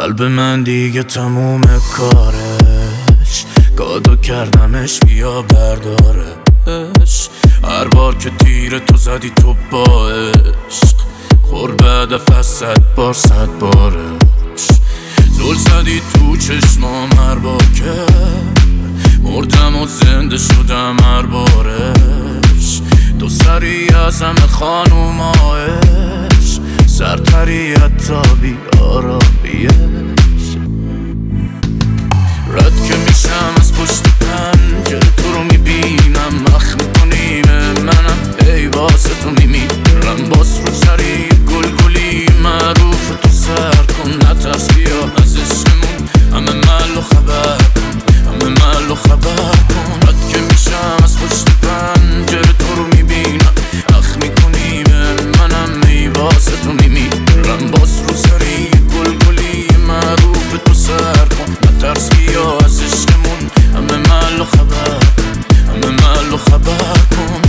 قلب من دیگه تموم کارش، گادو کردمش بیا بردارش. هر بار که تیر تو زدی تو با عشق، خورده دفعه 100 بار 100 بارش. زل زدی تو چشمام هر بار که مردم و زنده شدم هر بارش. تو سری از همه خانومایش، سرتری حتی بیارابیش. رد که میشم از پشت پنجره تو رو میبینم، اخ میکنی به منم ای واسه تو میمیرم. باز رو سری گلگلی معروف تو سر کن، نترس بیا از عشقمون همه محل و خبر کن، همه محل و خبر کن. رد که میشم از پشت پنجره تو رو میبینم، اخ میکنی به منم ای واسه تو میمیرم. باز رو سری گلگلی معروف تو سر کن، نترس بیا از عشقمون همه محل و خبر کن، همه محل و خبر کن.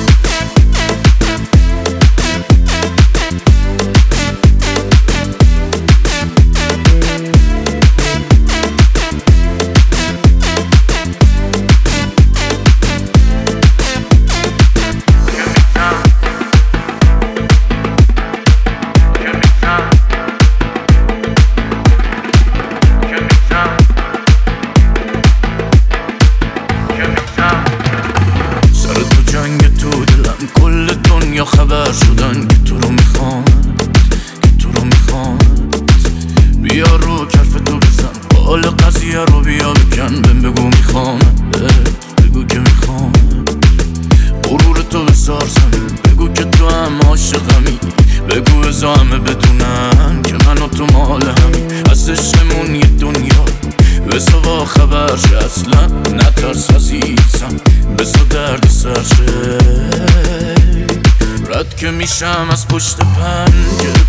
کل دنیا خبر شدن که تو رو میخوان، که تو رو میخوان. بیا رو کف تو بزن حال قضیه رو بیا بکن، بگو میخوام، بگو که میخوام. غرور تو بسار زمین، بگو که تو هم عاشقمی. بگو ازا همه بدونن که من و تو مال همین. از عشقمون یه دنیا بسا با خبر شه، اصلا نترس عزیزم بسا درد سر شه. رد که میشم از پشت پنجره